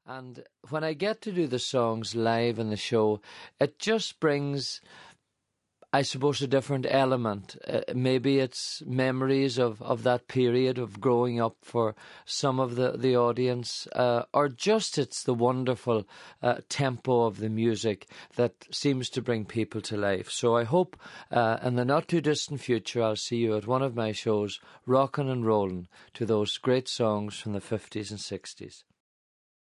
And when I get to do the songs live in the show, it just brings, I suppose, a different element. Maybe it's memories of that period of growing up for some of the audience, or just it's the wonderful tempo of the music that seems to bring people to life. So I hope in the not too distant future I'll see you at one of my shows, rocking and rolling to those great songs from the 50s and 60s.